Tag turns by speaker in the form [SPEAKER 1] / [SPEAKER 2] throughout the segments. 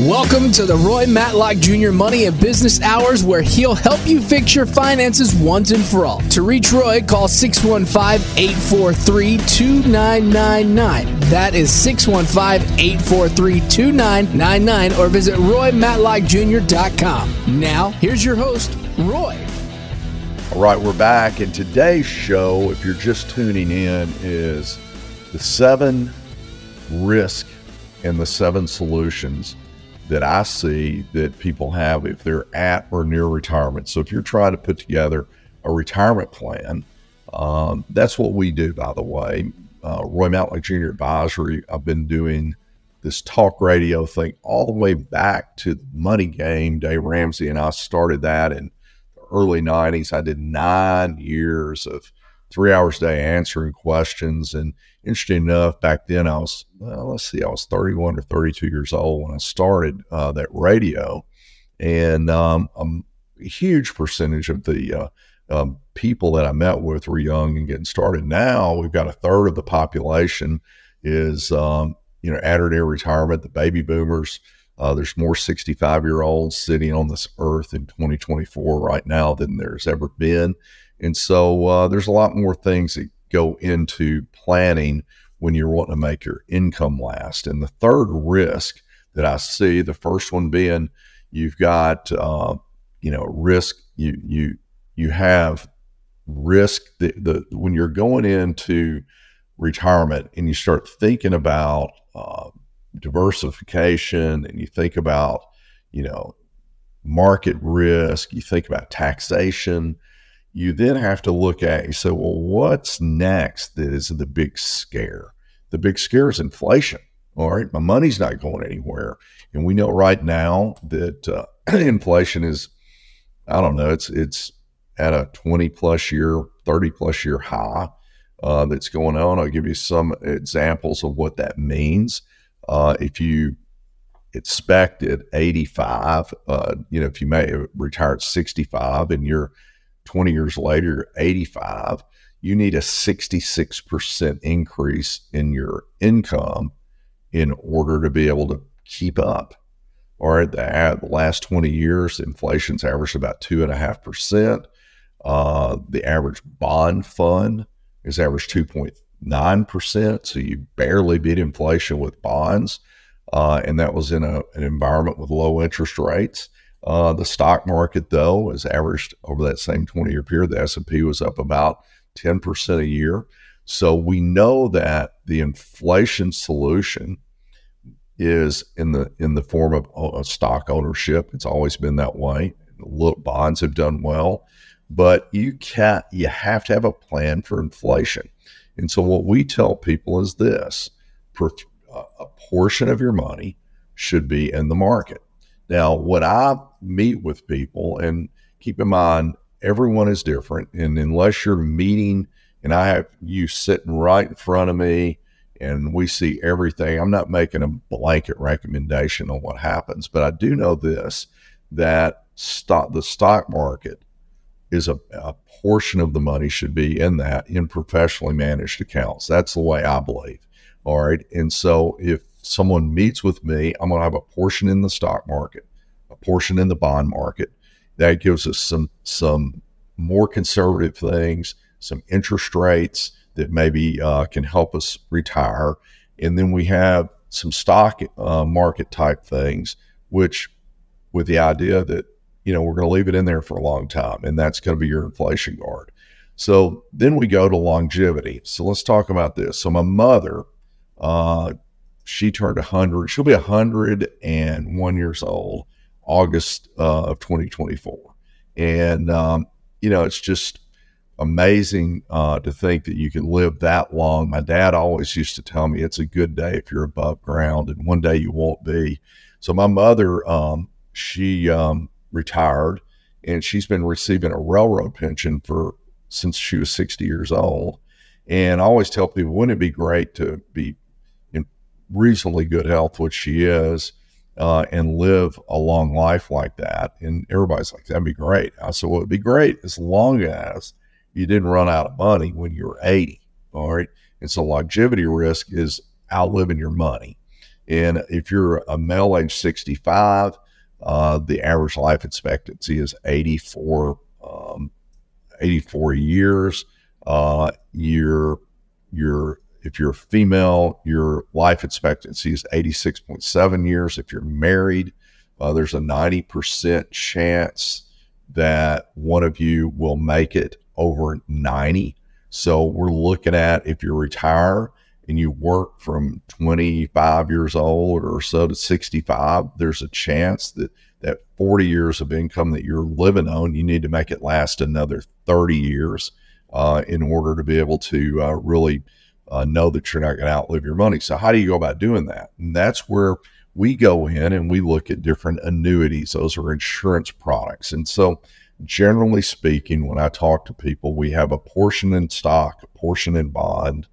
[SPEAKER 1] Welcome to the Roy Matlock Jr. Money and Business Hours, where he'll help you fix your finances once and for all. To reach Roy, call 615-843-2999. That is 615-843-2999, or visit RoyMatlockJr.com. Now, here's your host, Roy.
[SPEAKER 2] All right, we're back, and today's show, if you're just tuning in, is the 7 risks and the 7 solutions that I see that people have if they're at or near retirement. So if you're trying to put together a retirement plan, that's what we do, by the way. Roy Matlock Jr. Advisory, I've been doing this talk radio thing all the way back to the Money Game. Dave Ramsey and I started that in the early 90s. I did 9 years of 3 hours a day answering questions. And interesting enough, back then I was 31 or 32 years old when I started that radio. And a huge percentage of the people that I met with were young and getting started. Now we've got a third of the population is, at or near retirement, the baby boomers. There's more 65-year-olds sitting on this earth in 2024 right now than there's ever been. And so there's a lot more things that go into planning when you're wanting to make your income last. And the third risk that I see, the first one being you've got, risk, you have risk when you're going into retirement and you start thinking about diversification, and you think about, market risk, you think about taxation. You then have to look at, you say, well, what's next that is the big scare? The big scare is inflation. All right, my money's not going anywhere. And we know right now that inflation is, it's at a 20 plus year, 30 plus year high that's going on. I'll give you some examples of what that means. If you expect at 85, if you may retire at 65 and you're 20 years later, you're 85, you need a 66% increase in your income in order to be able to keep up. All right, the last 20 years, inflation's averaged about 2.5%. The average bond fund is averaged 2.9%, so you barely beat inflation with bonds, and that was in an environment with low interest rates. The stock market, though, has averaged over that same 20-year period. The S&P was up about 10% a year. So we know that the inflation solution is in the form of stock ownership. It's always been that way. Bonds have done well, but you have to have a plan for inflation. And so what we tell people is this: a portion of your money should be in the market. Now, when I meet with people, and keep in mind, everyone is different. And unless you're meeting and I have you sitting right in front of me and we see everything, I'm not making a blanket recommendation on what happens. But I do know this, that the stock market is a portion of the money should be in professionally managed accounts. That's the way I believe. All right. And so if someone meets with me, I'm going to have a portion in the stock market, a portion in the bond market. That gives us some more conservative things, some interest rates that maybe can help us retire. And then we have some stock market type things, which with the idea that, we're going to leave it in there for a long time, and that's going to be your inflation guard. So then we go to longevity. So let's talk about this. So my mother, she turned 100. She'll be 101 years old, August of 2024. And, it's just amazing to think that you can live that long. My dad always used to tell me it's a good day if you're above ground, and one day you won't be. So my mother, she retired, and she's been receiving a railroad pension since she was 60 years old. And I always tell people, wouldn't it be great to be in reasonably good health, which she is, and live a long life like that? And everybody's like, that'd be great. I said, well, it'd be great as long as you didn't run out of money when you were 80. All right. And so longevity risk is outliving your money. And if you're a male age 65, the average life expectancy is 84 years. If you're a female, your life expectancy is 86.7 years. If you're married, there's a 90% chance that one of you will make it over 90. So we're looking at, if you retire and you work from 25 years old or so to 65, there's a chance that 40 years of income that you're living on, you need to make it last another 30 years in order to be able to really know that you're not going to outlive your money. So how do you go about doing that? And that's where we go in and we look at different annuities. Those are insurance products. And so generally speaking, when I talk to people, we have a portion in stock, a portion in bond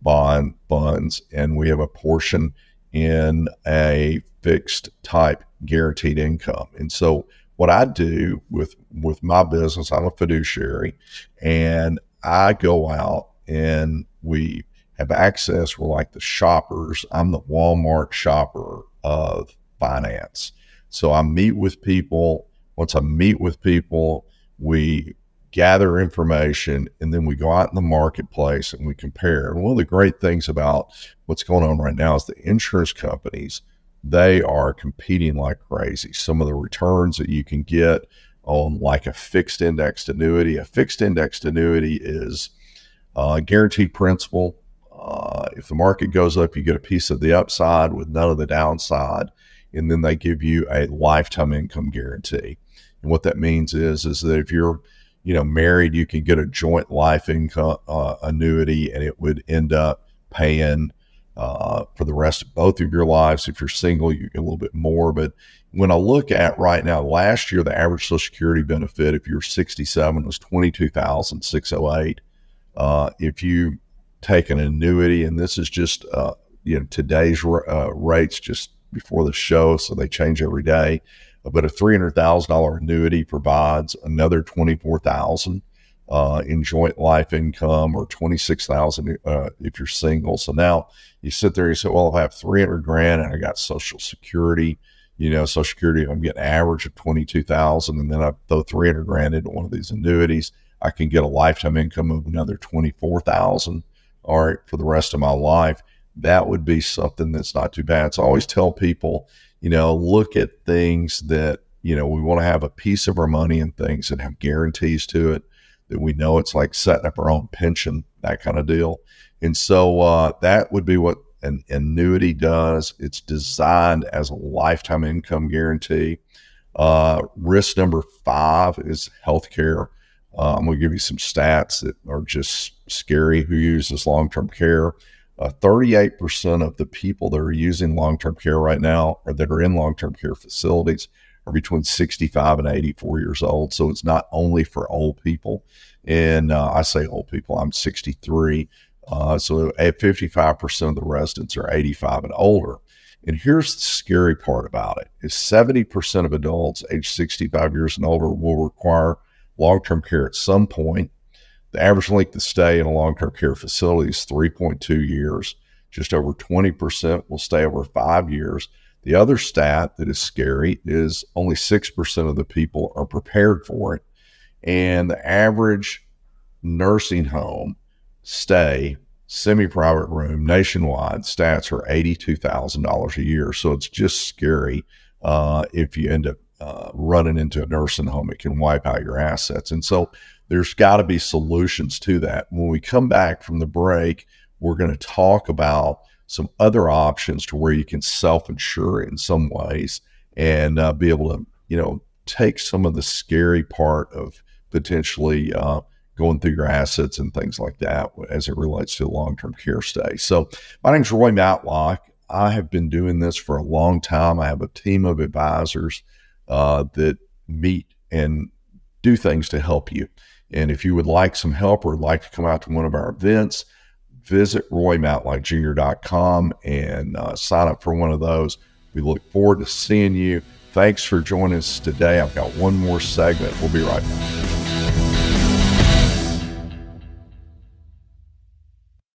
[SPEAKER 2] funds, and we have a portion in a fixed type guaranteed income. And so what I do with my business, I'm a fiduciary, and I go out and we have access. We're like the shoppers. I'm the Walmart shopper of finance. So I meet with people. Once I meet with people, we gather information, and then we go out in the marketplace and we compare. And one of the great things about what's going on right now is the insurance companies, they are competing like crazy. Some of the returns that you can get on like a fixed indexed annuity. A fixed indexed annuity is guaranteed principal. If the market goes up, you get a piece of the upside with none of the downside. And then they give you a lifetime income guarantee. And what that means is that if you're married, you can get a joint life income annuity, and it would end up paying for the rest of both of your lives. If you're single, you get a little bit more. But when I look at right now, last year, the average Social Security benefit, if you're 67, was $22,608. If you take an annuity, and this is just today's rates just before the show, so they change every day. But a $300,000 annuity provides another $24,000 in joint life income, or $26,000 if you're single. So now you sit there and you say, well, if I have $300,000 and I got Social Security, Social Security, I'm getting an average of $22,000, and then I throw $300,000 into one of these annuities, I can get a lifetime income of another $24,000. All right, for the rest of my life. That would be something that's not too bad. So I always tell people, look at things that, we want to have a piece of our money in things that have guarantees to it, that we know it's like setting up our own pension, that kind of deal. And so that would be what an annuity does. It's designed as a lifetime income guarantee. Risk number 5 is healthcare. I'm going to give you some stats that are just scary who uses long-term care. 38% of the people that are using long-term care right now, or that are in long-term care facilities, are between 65 and 84 years old. So it's not only for old people. And I say old people, I'm 63. So 55% of the residents are 85 and older. And here's the scary part about it, is 70% of adults age 65 years and older will require long-term care at some point. The average length of stay in a long-term care facility is 3.2 years. Just over 20% will stay over 5 years. The other stat that is scary is only 6% of the people are prepared for it. And the average nursing home stay, semi-private room, nationwide stats are $82,000 a year. So it's just scary if you end up running into a nursing home. It can wipe out your assets. And so there's got to be solutions to that. When we come back from the break, we're going to talk about some other options to where you can self-insure in some ways and be able to, take some of the scary part of potentially going through your assets and things like that as it relates to long-term care stay. So my name's Roy Matlock. I have been doing this for a long time. I have a team of advisors that meet and do things to help you. And if you would like some help or would like to come out to one of our events, visit RoyMatlockJr.com and sign up for one of those. We look forward to seeing you. Thanks for joining us today. I've got one more segment. We'll be right back.